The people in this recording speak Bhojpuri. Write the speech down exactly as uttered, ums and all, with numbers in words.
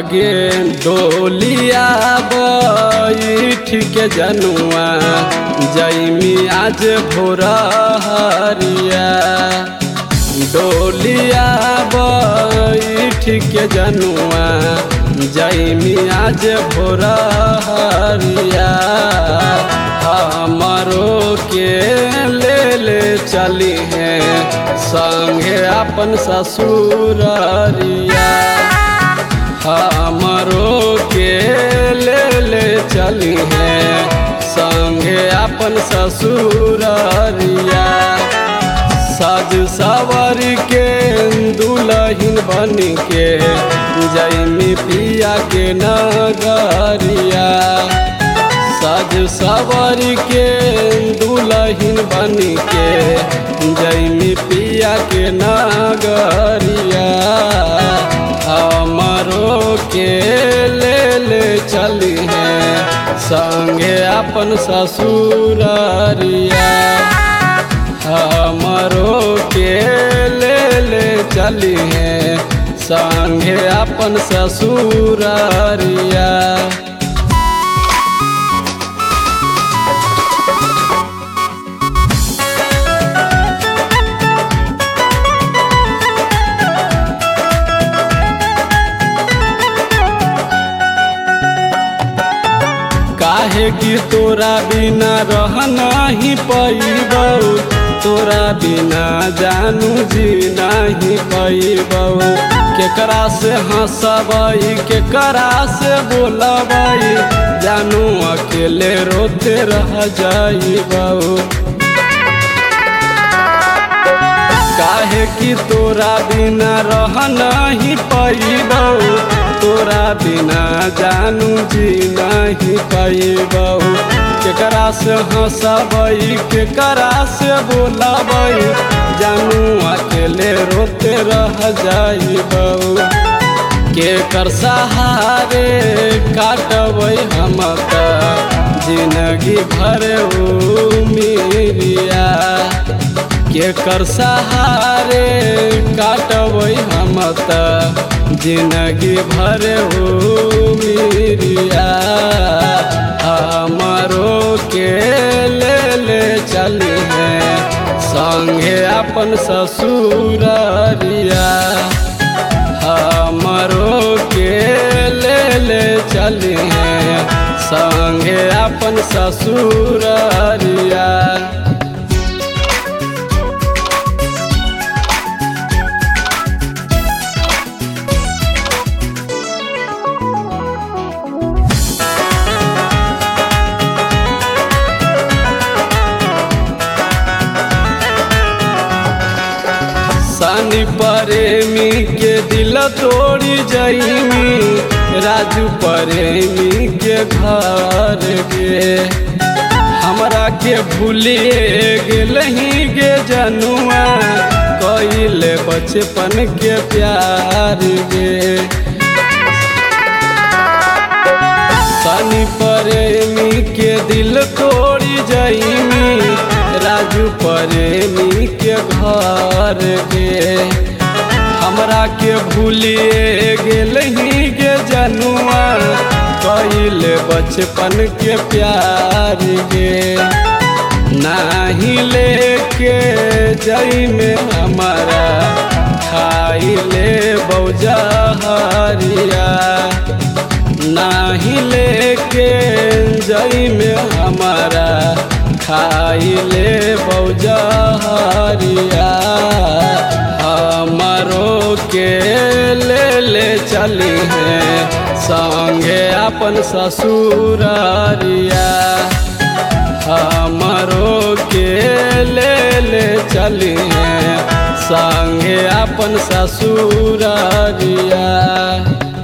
आगे डोलिया बैठ के जनुआ जैमी आज भोरा हरिया। डोलिया बैठ के जनुआ जैमी आज भोरा हरिया। हमारो के ले ले चली है संगे अपन ससुररिया। हमारो के ले ले चली है संगे अपन ससुररिया। साज सवर के दुल्हन बन के जैमी पिया के नगरिया। साज सवर के दुल्हन बन के जैमी पिया के नगरिया। हमारो के ले ले चली है संगे अपन ससुररिया। हमारो के ले ले चली है संगे अपन ससुररिया। काहे कि तोरा बिना रह नहीं पैबौ, तोरा बिना जानू जी नहीं पैबौ। केकरा से हंसबै केकरा से बोलबै, जानू अकेले रोते रह जाइबौ। काहे कि तोरा बिना रह नहीं पैबौ, तोरा बिना जानू जी नहीं पैबौ। केकरा से हंसबै केकरा से बोलबै, जानू अकेले रोते रह जाइबौ। केकर सहारे काटबै हम त जिंदगी भर उमिरिया। केकर सहारे काटबै हम त जिंदगी भर उमिरिया। हमारो के ले ले चली है संगे अपन ससुररिया। हमारो के ले ले चली है संगे अपन ससुररिया। सानी प्रेमी के दिल तोड़ी जैमी, राजू प्रेमी के घर गे। हमरा के भूलिए गेलही गे जनुआ, कइले बचपन के प्यार गे। सानी प्रेमी के दिल तोड़ी जैमी, राजू प्रेमी के घर गे। हमरा के भूलिए गेलही गे जनुआ, कइले बचपन के प्यार गे। नाही लेके जइमे हमारा खाइले बौजहरिया। नाही लेके जइमे हमारा खाइले बौजहरिया। हमारो के ले ले चली है संगे अपन ससुररिया। हमारो के ले ले चली है संगे अपन ससुररिया।